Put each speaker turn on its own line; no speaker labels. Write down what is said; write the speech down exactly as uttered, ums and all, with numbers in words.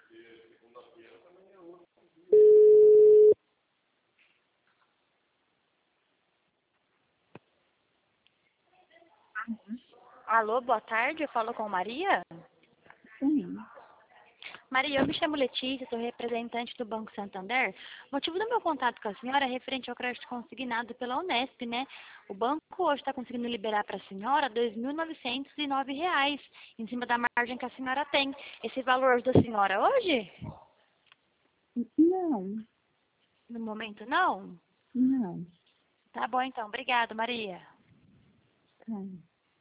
Alô, boa tarde, eu falo com Maria?
Sim.
Maria, eu me chamo Letícia, sou representante do Banco Santander. O motivo do meu contato com a senhora é referente ao crédito consignado pela Unesp, né? O banco hoje está conseguindo liberar para a senhora dois mil novecentos e nove reais, em cima da margem que a senhora tem. Esse valor da senhora hoje?
Não,
No momento, não?
não.
Tá bom, então. Obrigada, Maria.
Tá.